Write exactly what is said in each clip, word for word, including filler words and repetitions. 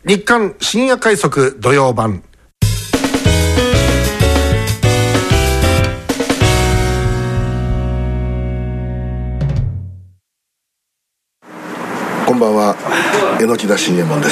日刊深夜快速土曜版。こんばんは、榎田信右衛門です。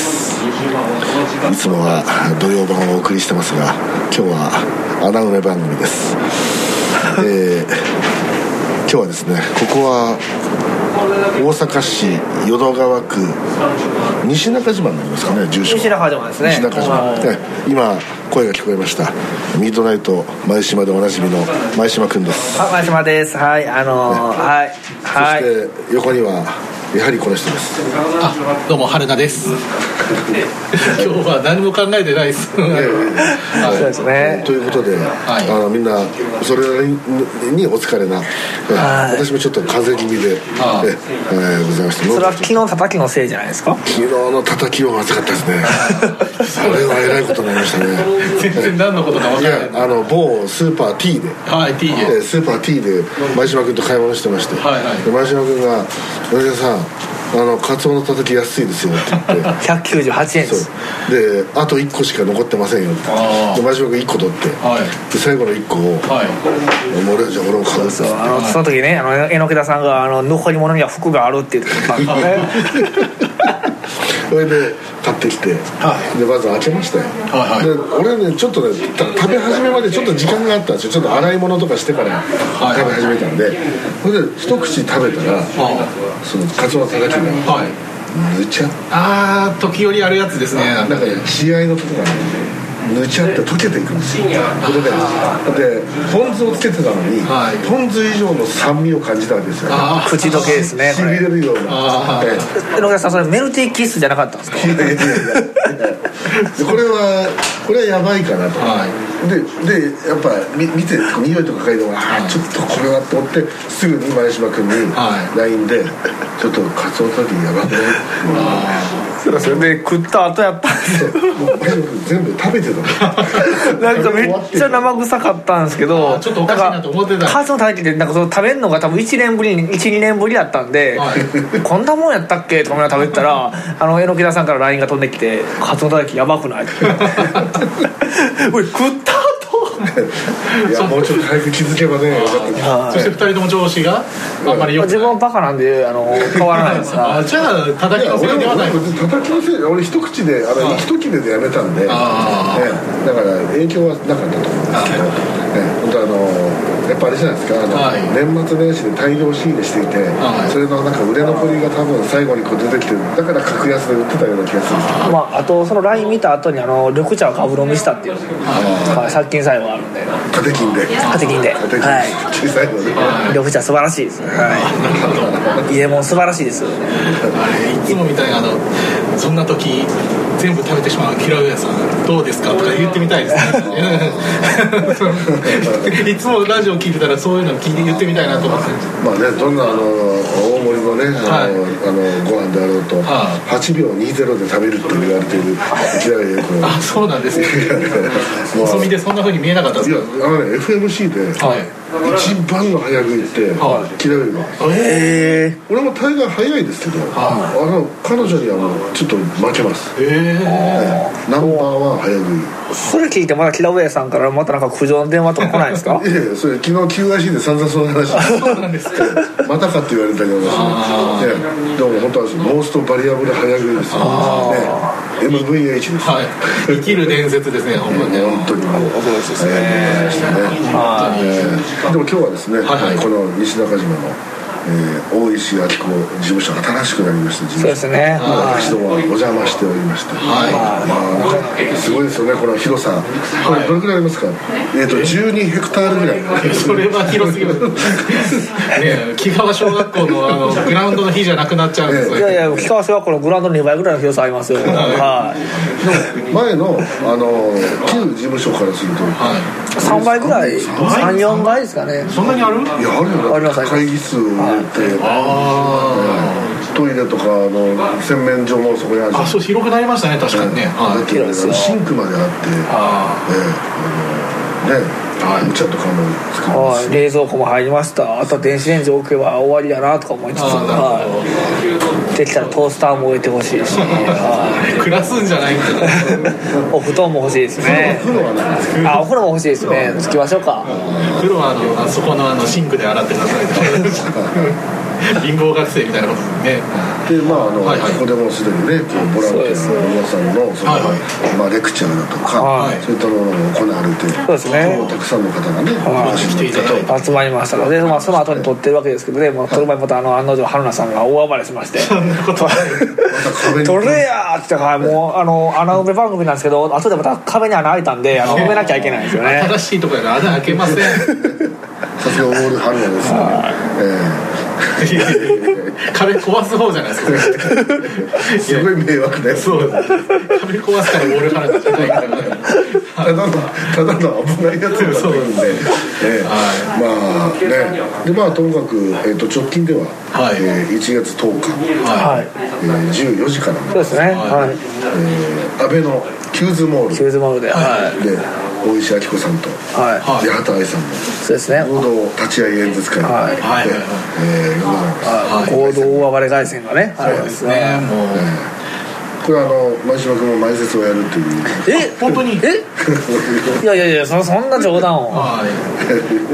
いつもは土曜版をお送りしてますが、今日は穴埋め番組です。えー、今日はですね、ここは大阪市淀川区西中島になりますかね、住所。 西中島ですね。 西中島、ね、今声が聞こえました。ミッドナイト前島でおなじみの前島くんです。 あ、前島です。はい、あのーね、はい、はい。 そして横にはやはりこの人です。 あ、どうも春菜です今日は何も考えてないです、はい、 そうですね。 ということで、はい、あのみんなそれなりにお疲れな、はい、私もちょっと風邪気味で、ええー、ございました。 それは昨日叩きのせいじゃないですか。 昨日の叩きはまずかったですねそれはえらいことになりましたね全然何のことか分からない。 いや、あの某スーパー T で、 はい、T で、 えー、スーパー T で前島君と買い物してまして、はいはい、で前島君が「前島さん、あのカツオのたたき安いですよ」って言ってひゃくきゅうじゅうはちえんです。 であといっこしか残ってませんよって。で前島君いっこ取って、はい、で最後のいっこを、はい、俺じゃあ俺も買うって。 そうそう、あのその時ね、あの榎田さんがあの残り物には服があるって言ってたんですねそれで買ってきて、はい、でまず開けましたよ、はいはい、で俺ねちょっとね食べ始めまでちょっと時間があったんですよ。ちょっと洗い物とかしてから食べ始めたんで、はい、それで一口食べたら、はい、そのカツオのたたきが、はい、ぬちゃっあー時折あるやつですね。 なんかね血合いのとこがねぬちゃって溶けていくんですよ。これででポン酢をつけてたのに、はい、ポン酢以上の酸味を感じたわけですよね。 口どけですね。 しびれるような。 榎田さん、それメルティーキッスじゃなかったんですか。いやいやいやこれはこれはやばいかなと、はい、で, でやっぱ見て匂いとか嗅いでも、あちょっとこれはと思ってすぐに前島君に ライン で、はい、ちょっとカツオたたきやばくないそれそれで食った後やったんですよ。 全部食べてたのなんかめっちゃ生臭かったんですけど、 ちょっとおかしいなと思ってた。 カツオのたたきってなんかその食べるのが多分いちねんぶりに いちにねんぶりだったんで、はい、こんなもんやったっけとか食べてたらあの榎田さんから ライン が飛んできて、カツオのたたきやばくないおい食ったいやもうちょっと早く気づけばね。 そしてふたりとも上司があんまりよくない。 自分はバカなんであの変わらないですがじゃあ叩きのせいではない。 叩きのせい、俺一口であの一切れでやめたんで、ね、だから影響はなかったと思うんですけど、ね、本当あのやっぱあれじゃないですか、あの、はい、年末年始で大量仕入れしていて、はい、それのなんか売れ残りが多分最後にこう出てきて、だから格安で売ってたような気がするんですけど、まあ、 あとその ライン 見た後にあの緑茶をガブ飲みしたっていう、はい、殺菌作用があるんで、 カテキンでカテキンで、はい、 小さいので、 緑茶素晴らしいです、はい、家も素晴らしいです。 あれいつもみたいな、あのそんな時全部食べてしまう平上さんどうですかとか言ってみたいですねいつもラジオ聞いてたらそういうの聞いて言ってみたいなと思って。 まあね、どんなあの大盛りのね、あの、はい、あのご飯であろうと、はあ、はちびょうにじゅうで食べるって言われている平上よくあ、そうなんですね細身でそんな風に見えなかったですか。 いや、あのね エフエムシー で、はい、一番の早食いって嫌いが、 へえ。 俺も大概早いですけど、あの彼女にはもうちょっと負けます。へえ。ナンバーワン早食い。 それ聞いてまだキラウェイさんからまたなんか苦情の電話とか来ないですか。 いやいや、それ昨日 キューアイシー で散々その話そうなんですかまたかって言われたけど、私ね、でも本当はモーストバリアブル早食いですよね。 エムブイエイチ です、はい、 生きる伝説ですね、ほんまに本当にもう驚きですね、 でも今日はですね、はいはい、この西中島のえー、大石明子事務所新しくなりました事務所。 そうですね、 私どもはお邪魔しておりまして、はい、まあ、すごいですよね、この広さ。これどれくらいありますか。えーとじゅうにヘクタールぐらいそれは広すぎますね。木川小学校 の, あのグラウンドの日じゃなくなっちゃうんですね。 いやいや、木川小学校のグラウンドのにばいぐらいの広さありますよ、はい、 でも前のあの旧事務所からすると、はい、 さんばいぐらい、さん、よんばいですかね。 そんなにある？ いや、あるよ。 あります。 会議数を入れて、あ、えー、トイレとかの洗面所もそこにある。 あ、そう、広くなりましたね、確かにね。 はい、だって、ね、シンクまであって、あ、えー、あのね、 お茶とかも作りまはい、 すし、 冷蔵庫も入りました。あとは電子レンジ置けば終わりだなとか思いつつ、はい、できたらトースターも置いてほしいし、はい、 暮らすんじゃないんだお布団も欲しいですね。 風呂はないですあ、お風呂も欲しいですね。つきましょうか。 風呂はあのあそこのあのシンクで洗ってください貧乏学生みたいなことですね。 でまああの、 はいはい、 ここでもすでにねこうボランティアの皆さんのその、はいはいまあ、レクチャーだとか、はい、そういったものが行われて、 そうですね、 たくさんの方がね、 はい、 来ていただいて集まりましたので、まあ、その後に撮ってるわけですけどね、もう撮る前またあの案の定春菜さんが大暴れしまして「撮れや!」って言って、はい、もうあの穴埋め番組なんですけど、後でまた壁に穴開いたんであの埋めなきゃいけないんですよね。 新しいところで穴開けませんさすがオール春菜ですね、 壁壊す方じゃないですかすごい迷惑だよ。 そう壁壊すからオール春菜じゃないからただのただの危ないやつがそうなんで、えーはい、まあねでまあともかく、えー、と直近では、はいえー、いちがつとおか、はいえー、じゅうよじからのそうですね、はいえー、安倍のキューズモールキューズモールで、はい、 で大石明子さんと、はい、八幡愛さんもそうですね合同立ち会い演説会で、はいはいえー、ございます、 はい、合同大暴れ凱旋がねそうですねもう、 えーこれあの前島君も前説をやるっていうえ本当にえいやいやいや そ, そんな冗談を、はい、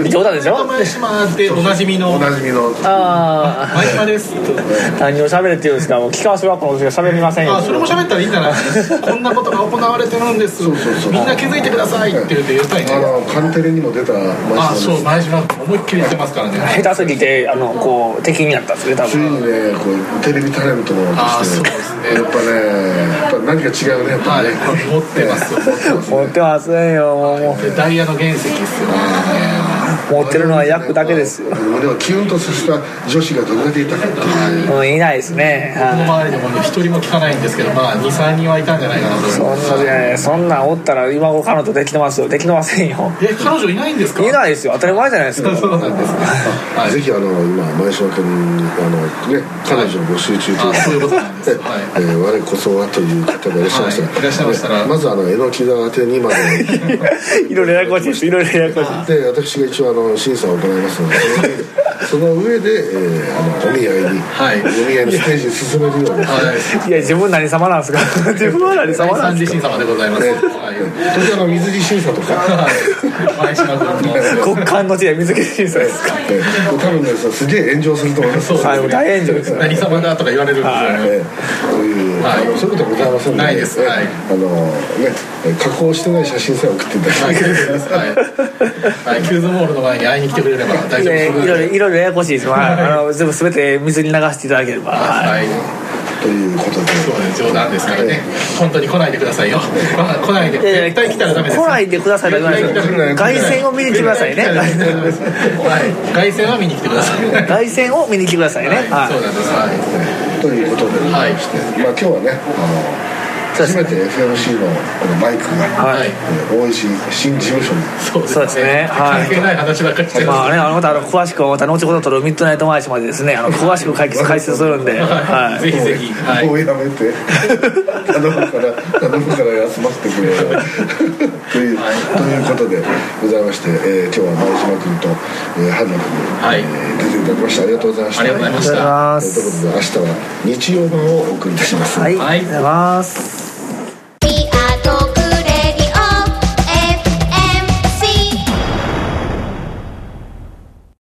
冗談でしょ前島でおなじみのおなじみのああ前島です何を喋れっていうんですかもう聞かせはこの時は喋りませんよ。 あそれも喋ったらいいんじゃないこんなことが行われてるんですそうそうそうみんな気づいてくださいって言って言ったいね。 あのカンテレにも出た前島あそう前島思いっきり言ってますからね下手すぎてあのこう敵になったんですね多分ついにねこうテレビタレントのとして、ね、そうですねやっぱねやっぱ何か違うねやっぱね、 はい、持ってます持ってませんよもうダイヤの原石ですよね持ってるのは役だけですよ。 でもキュンとさせた女子がどれだけいたかっていう、 もういないですね。 僕の周りでも一人も聞かないんですけどまあ にさんにんはいたんじゃないかなと。 そんなじゃないそんなんおったら今頃彼女できてますよ。できてませんよ。 え彼女いないんですか。 いないですよ当たり前じゃないですかそうなんですね、 はい、ぜひあの今前島君あのね彼女を募集中という、 はい、そういうことなんです、はいえー、我こそはという方がいらっしゃいましたら、 はい、いらっしゃいましたらまずあの榎木沢宛てにまでいろいろややこしいですいろいろややこしいで私が一応あの審査を行いますのでその上で、えー、あのお見合いに、はい、お見合いのステージに進めるように、 はい、いや自分何様なんですか自分は何様なんですか。 三次審査までございます、ねはい、 時々あの水着審査とか前島君の極寒の地で水着審査ですか、 えー、多分ねすげえ炎上すると思います。 そうです、 はい、大炎上です、ね、 何様だとか言われるんですよね、はいえー、そういう、はい、あのそういうことはございませんのでないです、はい、 あのね加工してない写真さえ送っていただきたいです、 はいはい、キューズモールの前に会いに来てくれれば大丈夫です。 いろいろいろいろややこしいです、まあ、あの全部全て水に流していただければ、はい、 ということでそうです冗談ですからね、本当に来ないでくださいよ、まあ、来ないで絶対来たらダメです。 来ないでくださいだけないですよ。凱旋を見に来てくださいね。 はい、凱旋は見に来てください。 凱旋を見に来てくださいね、 はい、そうなんです、はい、 ということでございまして、はい、まあ今日はねあの初めて エフエムシー のこのマイクが、はいえー、大石新事務所にそうですね、はい、 関係ない話ばっかりしてまあね、あのまたあの詳しくまた後ほど撮るミッドナイトマーチまでですねあの詳しく解決解説するんで、はい、 ぜひぜひもうやめて頼むから頼むから休ませてくれという、はい、ということでございまして、えー、今日は前島君と、えー、春菜君に、はいえー、出ていただきましてありがとうございました。 ありがとうございました。 ということで明日は日曜版をお送りいたします。 はい、ありがとうございます。